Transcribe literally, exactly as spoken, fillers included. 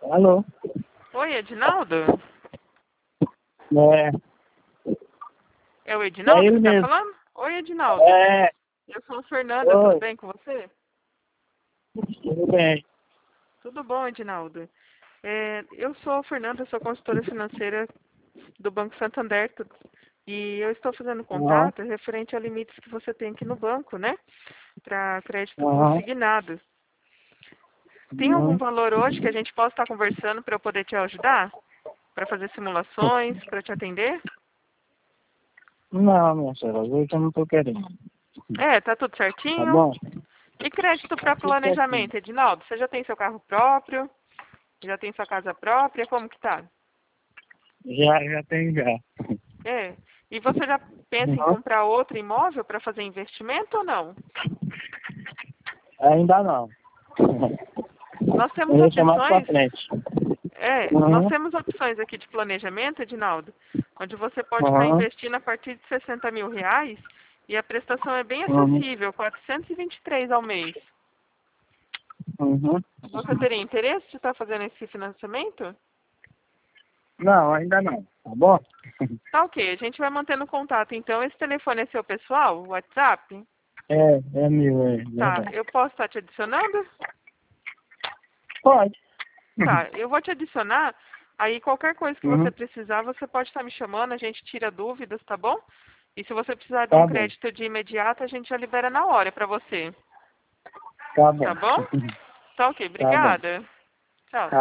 Alô? Oi, Edinaldo? É, É o Edinaldo é ele que tá mesmo. falando? Oi, Edinaldo. É, Eu sou a Fernanda, tudo oi, bem com você? tudo bem. Tudo bom, Edinaldo. É, eu sou a Fernanda, sou consultora financeira do Banco Santander. tu- E eu estou fazendo Aham, contato referente a limites que você tem aqui no banco, né? Para crédito aham, consignado. Tem algum uhum. valor hoje que a gente possa estar conversando para eu poder te ajudar? Para fazer simulações, para te atender? Não, minha senhora, hoje eu não tô querendo. É, tá tudo Tá certinho? bom? E crédito Tá para tudo certinho. planejamento, Edinaldo? Você já tem seu carro próprio? Já tem sua casa própria? Como que tá? Já, já tem já. É. E você já pensa em Uhum. comprar outro imóvel para fazer investimento ou não? Ainda não. Nós Vou temos deixar mais pra opções, frente. é, nós Uhum, temos opções aqui de planejamento, Edinaldo, onde você pode estar uhum, investindo a partir de sessenta mil reais e a prestação é bem uhum, acessível, quatrocentos e vinte e três ao mês. uhum. Você teria interesse de estar fazendo esse financiamento? Não, ainda não. Tá bom? Tá ok, a gente vai mantendo contato. Então, esse telefone é seu pessoal, o WhatsApp? É, é meu, é Tá, verdade. eu posso estar te adicionando? Pode. Tá, eu vou te adicionar. Aí qualquer coisa que você Uhum. precisar, você pode estar me chamando, a gente tira dúvidas, tá bom? E se você precisar de um Tá bom, crédito de imediato, a gente já libera na hora pra você. tá Tá bom. bom? Tá ok, Tá bom. obrigada. Tchau.